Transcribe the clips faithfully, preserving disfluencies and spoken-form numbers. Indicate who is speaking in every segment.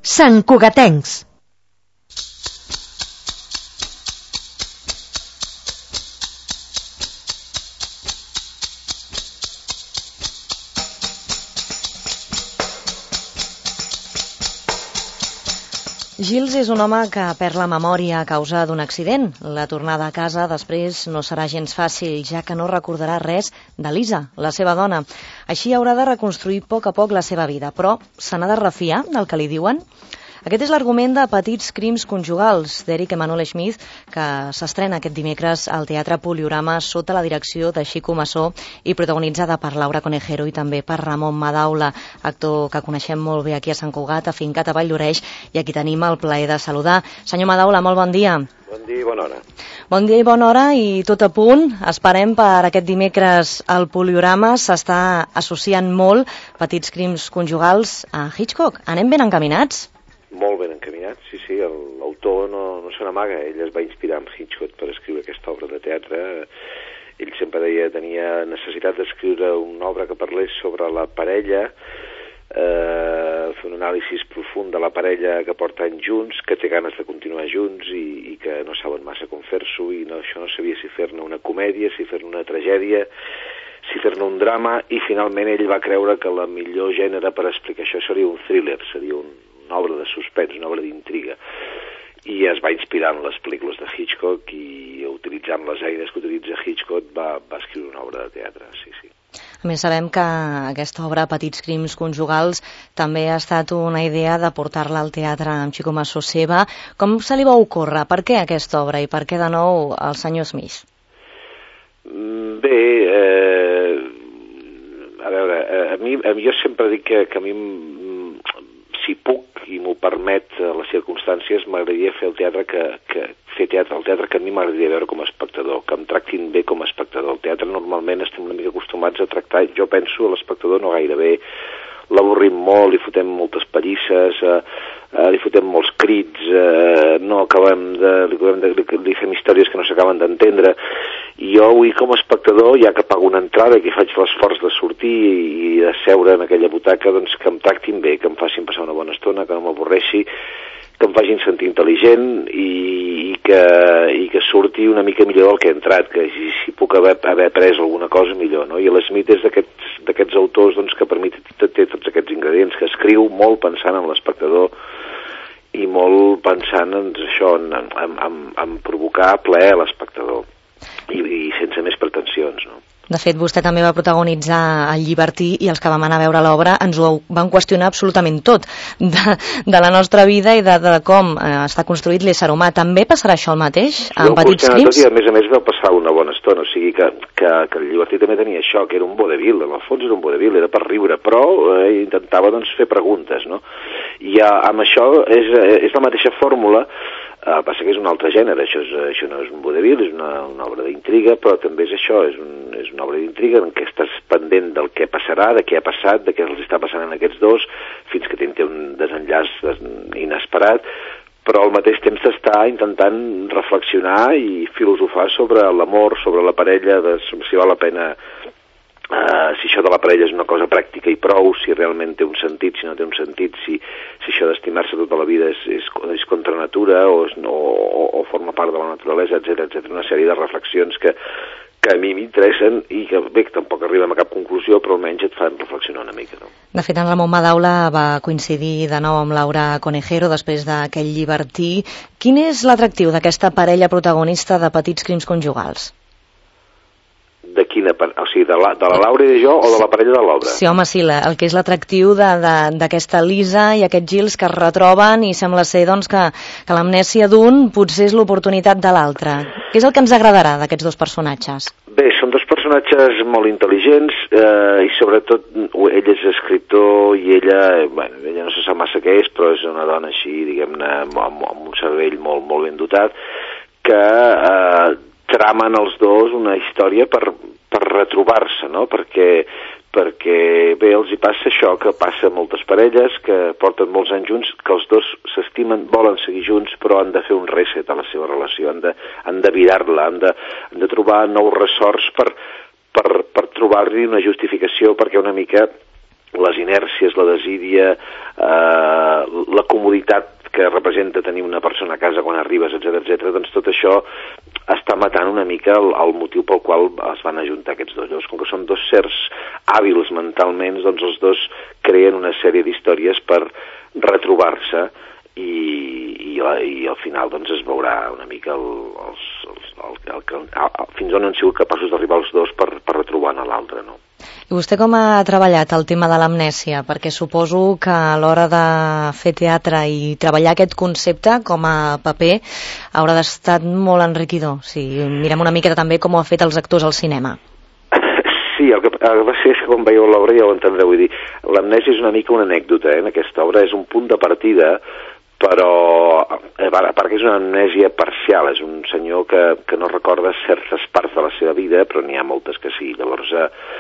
Speaker 1: Santcugatencs. Gils és un home que perd la memòria a causa d'un accident. La tornada a casa després no serà gens fàcil, ja que no recordarà res de Lisa, la seva dona. Així haurà de reconstruir a poc a poc la seva vida, però se n'ha de refiar del que li diuen? Aquest és l'argument de Petits crims conjugals, d'Eric Emanuel Schmidt, que s'estrena aquest dimecres al Teatre Poliorama sota la direcció de Xico Massó i protagonitzada per Laura Conejero i també per Ramon Madaula, actor que coneixem molt bé aquí a Sant Cugat, afincat a Vall-lloreix, i aquí tenim el plaer de saludar. Senyor Madaula, molt bon dia.
Speaker 2: Bon dia i bona hora.
Speaker 1: Bon dia i bona hora, i tot a punt. Esperem per aquest dimecres al Poliorama. S'està associant molt Petits crims conjugals a Hitchcock. Anem ben encaminats?
Speaker 2: Molt ben encaminat, sí, sí, l'autor no, no se n'amaga, ell es va inspirar en Hitchcock per escriure aquesta obra de teatre. Ell sempre deia que tenia necessitat d'escriure una obra que parlés sobre la parella, eh, fer un anàlisi profund de la parella que porta anys junts, que té ganes de continuar junts i, i que no saben massa com fer-s'ho, i no, això no sabia si fer-ne una comèdia, si fer-ne una tragèdia, si fer-ne un drama, i finalment ell va creure que la millor gènere per explicar això seria un thriller, seria un una obra de suspens, una obra d'intriga, i es va inspirar en les pel·lícules de Hitchcock i utilitzant les eines que utilitza Hitchcock va, va escriure una obra de teatre, sí, sí.
Speaker 1: A més, sabem que aquesta obra, Petits crims conjugals, també ha estat una idea de portar-la al teatre amb Xico Massó seva. Com se li va ocórrer? Per què aquesta obra i per què de nou el senyor Smith?
Speaker 2: Bé, eh, a veure, a mi, a mi jo sempre dic que, que a mi, si puc i m'ho permet les circumstàncies, m'agradaria fer el teatre que, que fer teatre, el teatre que a mi m'agradaria veure com a espectador, que em tractin bé com a espectador. El teatre normalment estem una mica acostumats a tractar, jo penso, a l'espectador no gaire bé, l'avorrim molt, li fotem moltes pallisses, eh, eh, li fotem molts crits, eh, no acabem de, li, de, li, li fem històries que no s'acaben d'entendre, i jo avui com a espectador, ja que pago una entrada, que faig l'esforç de sortir i de seure en aquella butaca, doncs que em tractin bé, que em facin passar una bona estona, que no m'avorreixi, que em facin sentir intel·ligent i, i, que, i que surti una mica millor del que he entrat, que si, si puc haver, haver après alguna cosa millor, no? I l'Smith és d'aquests autors doncs, que per mi té, té tots aquests ingredients, que escriu molt pensant en l'espectador i molt pensant en això, en, en, en, en provocar plaer a l'espectador i, i sense més pretensions, no?
Speaker 1: De fet, vostè també va protagonitzar El llibertí i els que vam anar a veure l'obra ens ho van qüestionar absolutament tot de, de la nostra vida i de, de com eh, està construït l'ésser humà. També passarà això el mateix amb Petits crims?
Speaker 2: Tot, i a més a més va passar una bona estona, o sigui que, que, que El llibertí també tenia això, que era un vodevil, en el fons era un vodevil, era per riure, però eh, intentava doncs, fer preguntes, no? I eh, amb això és, és la mateixa fórmula. Uh, passa que és un altre gènere, això, és, això no és un vodevil, és una, una obra d'intriga, però també és això, és, un, és una obra d'intriga en què estàs pendent del què passarà, de què ha passat, de què els està passant en aquests dos, fins que té un desenllaç inesperat, però al mateix temps t'està intentant reflexionar i filosofar sobre l'amor, sobre la parella, de, si val la pena... Uh, si això de la parella és una cosa pràctica i prou, si realment té un sentit, si no té un sentit, si, si això d'estimar-se tota la vida és, és, és contra natura o, és, no, o, o forma part de la naturalesa, etcètera, etcètera. Una sèrie de reflexions que, que a mi m'interessen i que, bé, que tampoc arribem a cap conclusió, però almenys et fan reflexionar una mica, no?
Speaker 1: De fet, en Ramon Madaula va coincidir de nou amb Laura Conejero després d'aquell llibertí. Quin és l'atractiu d'aquesta parella protagonista de Petits crims conjugals?
Speaker 2: De quina, o sigui, de la, de la Laura i de jo o de la parella de l'obra?
Speaker 1: Sí, home, sí, la, el que és l'atractiu d'aquesta Lisa i aquest Gils que es retroben i sembla ser doncs, que, que l'amnèsia d'un potser és l'oportunitat de l'altre. Què és el que ens agradarà d'aquests dos personatges?
Speaker 2: Bé, són dos personatges molt intel·ligents eh, i sobretot ell és escriptor i ella, bueno, ella no se sap massa què és, però és una dona així, diguem-ne, amb, amb un cervell molt, molt ben dotat, que... Eh, tramen els dos una història per, per retrobar-se, no? Perquè, perquè bé, els hi passa això, que passa a moltes parelles que porten molts anys junts, que els dos s'estimen, volen seguir junts, però han de fer un reset a la seva relació, han de, han de virar-la, han de, han de trobar nous ressorts per, per, per trobar-li una justificació, perquè una mica les inèrcies, la desídia, eh, la comoditat que representa tenir una persona a casa quan arribes, etcètera, etcètera, doncs tot això està matant una mica el, el motiu pel qual es van ajuntar aquests dos. Llavors, com que són dos sers hàbils mentalment, doncs els dos creen una sèrie d'històries per retrobar-se i, i, i al final doncs es veurà una mica el, els, els, el, el, el, el, fins on han sigut capaços d'arribar els dos per, per retrobar a l'altre, no?
Speaker 1: I vostè com ha treballat el tema de l'amnèsia? Perquè suposo que a l'hora de fer teatre i treballar aquest concepte com a paper haurà d'estar molt enriquidor. Si mirem una miqueta també com ho ha fet els actors al cinema.
Speaker 2: Sí, el que va ser que quan veieu l'obra ja ho entendreu. Vull dir, l'amnèsia és una mica una anècdota, eh? En aquesta obra és un punt de partida, però a part que és una amnèsia parcial, és un senyor que, que no recorda certes parts de la seva vida, però n'hi ha moltes que sí. Llavors,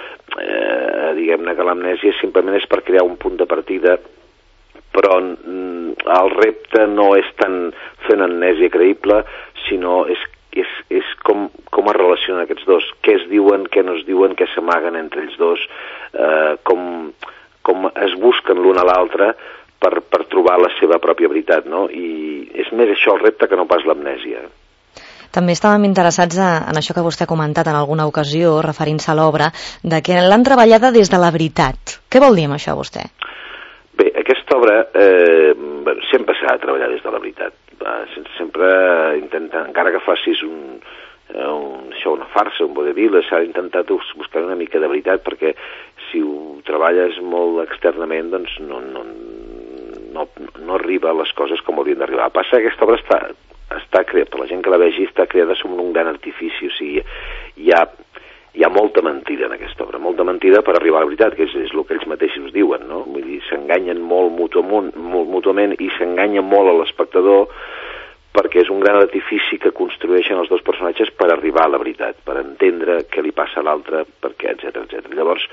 Speaker 2: eh, diguem-ne que l'amnèsia simplement és per crear un punt de partida, però mm, el repte no és tant fer una amnèsia creïble, sinó és, és, és com, com es relacionen aquests dos, què es diuen, què no es diuen, què s'amaguen entre ells dos, eh, com, com es busquen l'un a l'altre, Per, per trobar la seva pròpia veritat, no? I és més això el repte que no pas l'amnèsia.
Speaker 1: També estàvem interessats en això que vostè ha comentat en alguna ocasió, referint-se a l'obra, de que l'han treballada des de la veritat. Què vol dir amb això, vostè?
Speaker 2: Bé, aquesta obra eh, sempre s'ha de treballar des de la veritat. Sempre intenta, encara que facis un, un, això, una farsa, un vodevil, s'ha intentat buscar una mica de veritat, perquè si ho treballes molt externament, doncs no... no No, no arriba a les coses com haurien d'arribar. Passa que aquesta obra està, està creada, per la gent que la vegi, està creada com un gran artifici, o sigui, hi ha, hi ha molta mentida en aquesta obra, molta mentida per arribar a la veritat, que és, és el que ells mateixos diuen, no? Vull dir, s'enganyen molt mútuament, molt mútuament i s'enganya molt a l'espectador perquè és un gran artifici que construeixen els dos personatges per arribar a la veritat, per entendre què li passa a l'altre, perquè, etcètera, etcètera. Llavors,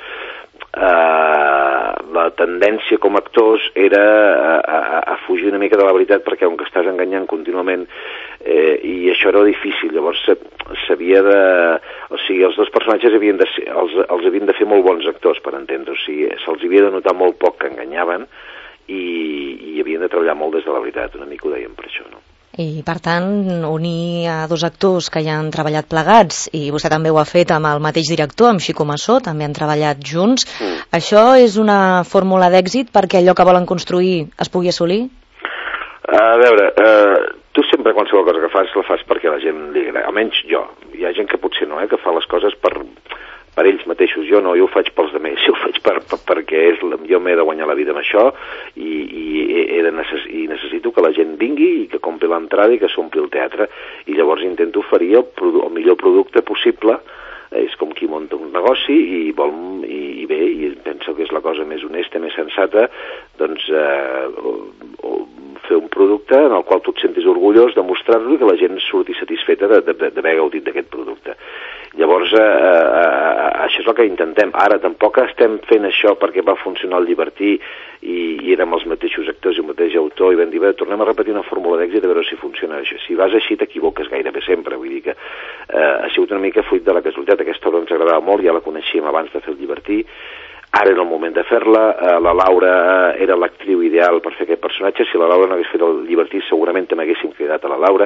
Speaker 2: Uh, la tendència com a actors era a, a, a fugir una mica de la veritat, perquè com que estàs enganyant contínuament eh, i això era difícil. Llavors s'havia de... O sigui, els dos personatges havien de ser, els, els havien de fer molt bons actors, per entendre. O sigui, se'ls havia de notar molt poc que enganyaven i, i havien de treballar molt des de la veritat. Una mica ho dèiem per això, no?
Speaker 1: I, per tant, unir a dos actors que ja han treballat plegats, i vostè també ho ha fet amb el mateix director, amb Xico Massó, també han treballat junts. Mm. Això és una fórmula d'èxit perquè allò que volen construir es pugui assolir?
Speaker 2: A veure, eh, tu sempre qualsevol cosa que fas la fas perquè la gent li agrada, almenys jo. Hi ha gent que potser no, eh, que fa les coses per... per ells mateixos. Jo no, jo ho faig pels altres, jo ho faig per, per, perquè és, jo m'he de guanyar la vida amb això i, i, he de necess, i necessito que la gent vingui i que compri l'entrada i que s'ompli el teatre, i llavors intento oferir el, produ el millor producte possible. És com qui munta un negoci i vol, i, i bé, i penso que és la cosa més honesta, més sensata, doncs eh, o, o fer un producte en el qual tu et sentis orgullós de mostrar-lo i que la gent surti satisfeta d'haver gaudit d'aquest producte. Llavors, eh, eh, això és el que intentem. Ara, tampoc estem fent això perquè va funcionar el Llibertí i, i érem els mateixos actors i el mateix autor i vam dir, bé, tornem a repetir una fórmula d'èxit a veure si funciona això. Si vas així t'equivoques gairebé sempre, vull dir que eh, ha sigut una mica fruit de la casualitat. Aquesta obra ens agradava molt, ja la coneixíem abans de fer el Llibertí, ara era el moment de fer-la, eh, la Laura era l'actriu ideal per fer aquest personatge, si la Laura no hagués fet el Llibertí segurament també haguéssim cridat a la Laura,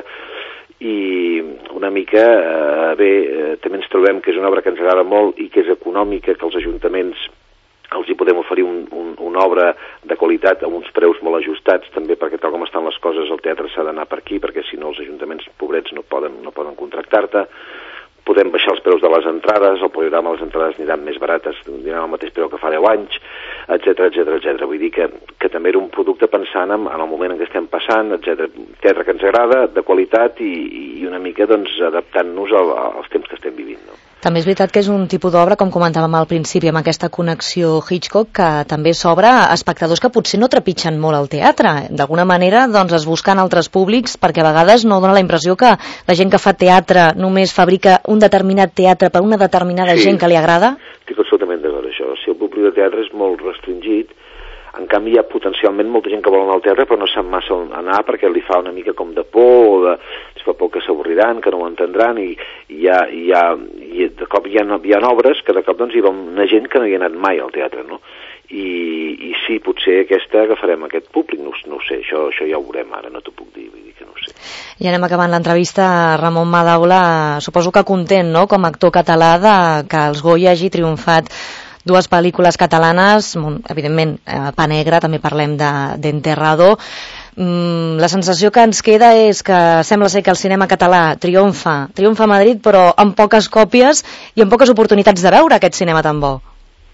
Speaker 2: i una mica, eh, bé, eh, també ens trobem que és una obra que ens agrada molt i que és econòmica, que els ajuntaments els hi podem oferir un, un, una obra de qualitat amb uns preus molt ajustats, també perquè tal com estan les coses el teatre s'ha d'anar per aquí, perquè si no els ajuntaments pobrets no poden, no poden contractar-te. Podem baixar els preus de les entrades, el programa de les entrades aniran més barates, aniran al mateix preu que fa deu anys, etcètera, etcètera, etcètera. Vull dir que, que també era un producte pensant en, en el moment en què estem passant, etcètera. Teatre que ens agrada, de qualitat i, i una mica doncs, adaptant-nos al, als temps que estem vivint, no?
Speaker 1: També és veritat que és un tipus d'obra, com comentàvem al principi, amb aquesta connexió Hitchcock, que també s'obre a espectadors que potser no trepitgen molt el teatre. D'alguna manera, doncs, es busquen altres públics, perquè a vegades no dona la impressió que la gent que fa teatre només fabrica un determinat teatre per una determinada sí, gent que li agrada.
Speaker 2: Estic absolutament d'acord, això. Si el públic de teatre és molt restringit, en canvi hi ha potencialment molta gent que vol anar al teatre però no sap massa on anar perquè li fa una mica com de por o de, es fa por que s'avorriran, que no ho entendran i, i, hi ha, hi ha, i de cop hi ha, hi ha obres que de cop doncs, hi va una gent que no hi ha anat mai al teatre, no? i, i sí, potser aquesta agafarem aquest públic, no, no ho sé, això, això ja ho veurem ara, no t'ho puc dir, vull dir que no ho sé.
Speaker 1: I anem acabant l'entrevista. Ramon Madaula, suposo que content, no?, com a actor català, de que els Goya hagi triomfat dues pel·lícules catalanes, evidentment, eh, Pa Negre, també parlem d'Enterrado. Mm, la sensació que ens queda és que sembla ser que el cinema català triomfa, triomfa a Madrid, però amb poques còpies i amb poques oportunitats de veure aquest cinema tan bo.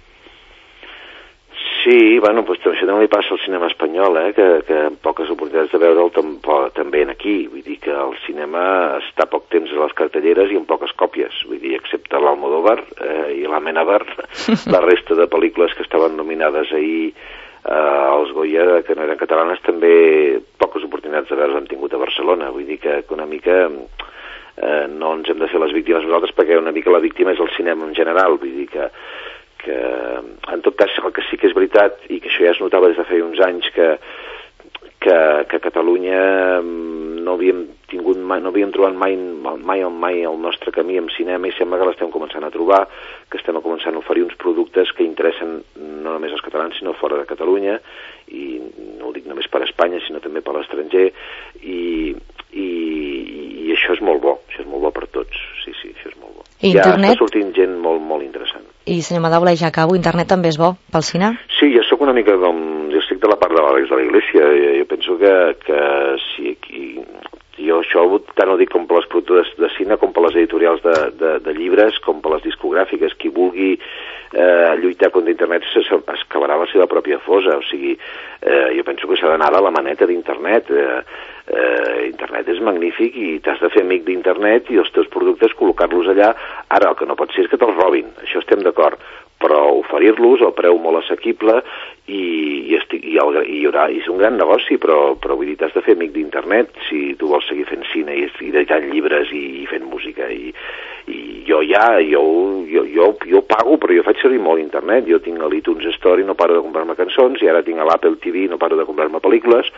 Speaker 2: Sí, bueno, doncs això també li passa al cinema espanyol, eh, que, que amb poques oportunitats de veure'l també en aquí. Vull dir que el cinema està poc temps a les cartelleres i amb poques còpies. Vull dir, excepte l'Almodóvar eh, i l'Amenábar, la resta de pel·lícules que estaven nominades ahir eh, als Goya, que no eren catalanes, també poques oportunitats de veure'ls hem tingut a Barcelona. Vull dir que, que una mica eh, no ens hem de fer les víctimes nosaltres, perquè una mica la víctima és el cinema en general. Vull dir que que en tot cas el que sí que és veritat, i que això ja es notava des de feia uns anys, que, que, que a Catalunya no havíem tingut mai, no havíem trobat mai, mai, mai el nostre camí en cinema, i sembla que l'estem començant a trobar, que estem començant a oferir uns productes que interessen no només als catalans sinó fora de Catalunya, i no ho dic només per a Espanya sinó també per a l'estranger, i, i, i això és molt bo, això és molt bo per tots, sí, sí, això és molt bo.
Speaker 1: I
Speaker 2: ja
Speaker 1: internet?
Speaker 2: Està sortint gent molt, molt interessant.
Speaker 1: I senyor Madaula, ja acabo, internet també és bo pel cine?
Speaker 2: Sí, jo sóc una mica com... Jo estic de la part de l'Àlex de la Iglesia. Jo, jo penso que, que si aquí... Jo això tant ho dic com per les productores de cine, com per les editorials de, de, de llibres, com per les discogràfiques. Qui vulgui eh, lluitar contra internet es acabarà la seva pròpia fosa. O sigui, eh, jo penso que s'ha d'anar a la maneta d'internet. Eh, eh, internet és magnífic i t'has de fer amic d'internet i els teus productes col·locar-los allà. Ara, el que no pot ser és que te'ls robin. Això estem d'acord. Però oferir-los al preu molt assequible i, i, estic, i, el, i, hi haurà, i és un gran negoci, però, però vull dir, t'has de fer amic d'internet si tu vols seguir fent cine i, i deixant llibres i, i fent música. I, i jo ja, jo, jo, jo, jo pago, però jo faig servir molt internet. Jo tinc l'iTunes Store i no paro de comprar-me cançons, i ara tinc l'Apple T V i no paro de comprar-me pel·lícules,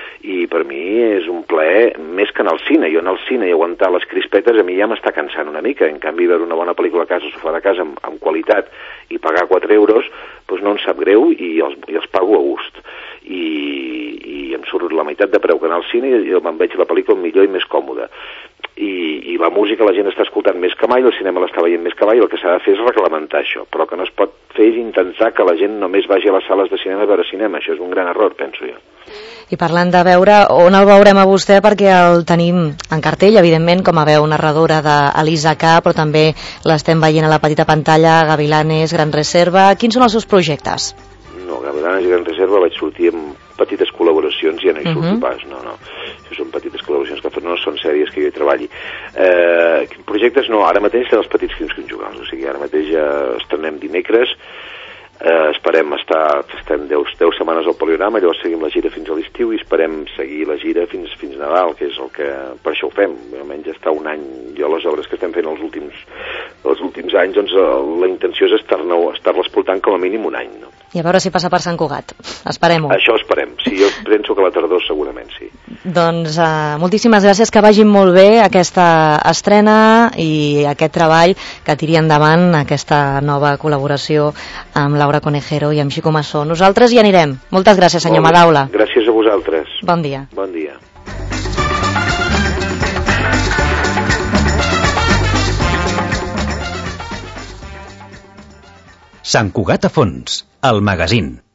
Speaker 2: i per mi és un plaer més que en el cine. Jo en el cine i aguantar les crispetes a mi ja m'està cansant una mica. En canvi, veure una bona pel·lícula a casa, al sofà de casa, amb, amb qualitat, i pagar quatre euros, doncs no em sap greu i els, i els pago a gust. I, i em surt la meitat de preu que en el cine i jo me'n veig la pel·lícula millor i més còmoda. I, i la música la gent està escoltant més que mai, el cinema l'està veient més que mai, el que s'ha de fer és reglamentar això, però que no es pot fer és intentar que la gent només vagi a les sales de cinema a veure cinema. Això és un gran error, penso jo.
Speaker 1: I parlant de veure, on el veurem a vostè? Perquè el tenim en cartell, evidentment, com a veu narradora d'Elisa K, però també l'estem veient a la petita pantalla, Gavilanes, Gran Reserva. Quins són els seus projectes?
Speaker 2: No, Gavilanes i Gran Reserva vaig sortir amb petites col·laboracions, ja no hi surto uh -huh. pas, no, no. Això són petites col·laboracions que no són sèries que jo hi treballi. Eh, projectes no, ara mateix són els petits films conjugals, o sigui, ara mateix ja estrenem dimecres. Eh, esperem estar, estem deu setmanes al Poliorama, llavors seguim la gira fins a l'estiu i esperem seguir la gira fins fins Nadal, que és el que, per això ho fem, almenys està un any. Jo les obres que estem fent els últims els últims anys, doncs la intenció és estar-ne estar-les portant com a mínim un any, no?
Speaker 1: I a veure si passa per Sant Cugat, esperem-ho.
Speaker 2: Això esperem, sí, jo penso que a la tardor segurament sí.
Speaker 1: Doncs uh, moltíssimes gràcies, que vagin molt bé aquesta estrena i aquest treball, que tiri endavant aquesta nova col·laboració amb Laura Conejero i amb Xico Massó. Nosaltres hi anirem. Moltes gràcies, senyor Madaula.
Speaker 2: Gràcies a vosaltres.
Speaker 1: Bon dia.
Speaker 2: Bon dia.
Speaker 3: Sant Cugat a fons, el magazín.